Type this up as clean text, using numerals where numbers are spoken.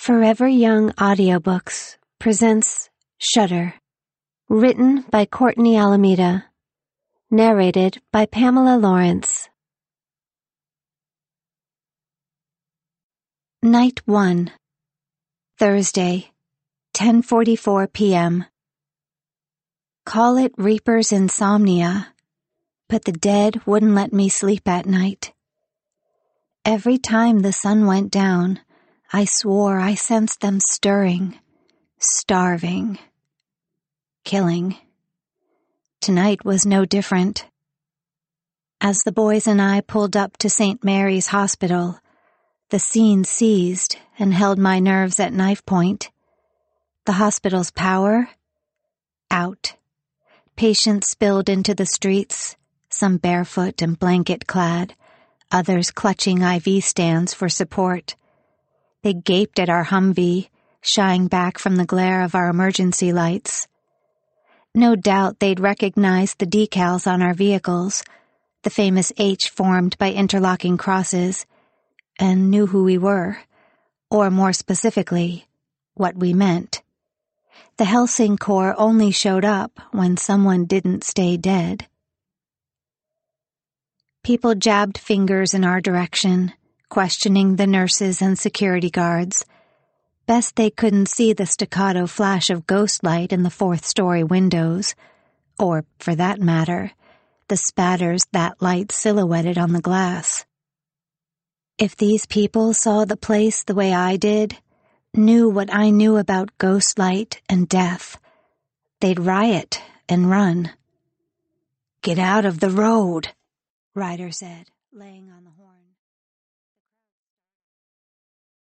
Forever Young Audiobooks presents Shudder, written by Courtney Alameda, narrated by Pamela Lawrence. Night 1, Thursday, 10:44 p.m. Call it Reaper's insomnia, but the dead wouldn't let me sleep at night. Every time the sun went down, I swore I sensed them stirring, starving, killing. Tonight was no different. As the boys and I pulled up to St. Mary's Hospital, the scene seized and held my nerves at knife point. The hospital's power? Out. Patients spilled into the streets, some barefoot and blanket-clad, others clutching IV stands for support. They gaped at our Humvee, shying back from the glare of our emergency lights. No doubt they'd recognized the decals on our vehicles, the famous H formed by interlocking crosses, and knew who we were, or more specifically, what we meant. The Helsing Corps only showed up when someone didn't stay dead. People jabbed fingers in our direction, questioning the nurses and security guards. Best they couldn't see the staccato flash of ghost light in the fourth-story windows, or, for that matter, the spatters that light silhouetted on the glass. If these people saw the place the way I did, knew what I knew about ghost light and death, they'd riot and run. "Get out of the road," Ryder said, laying on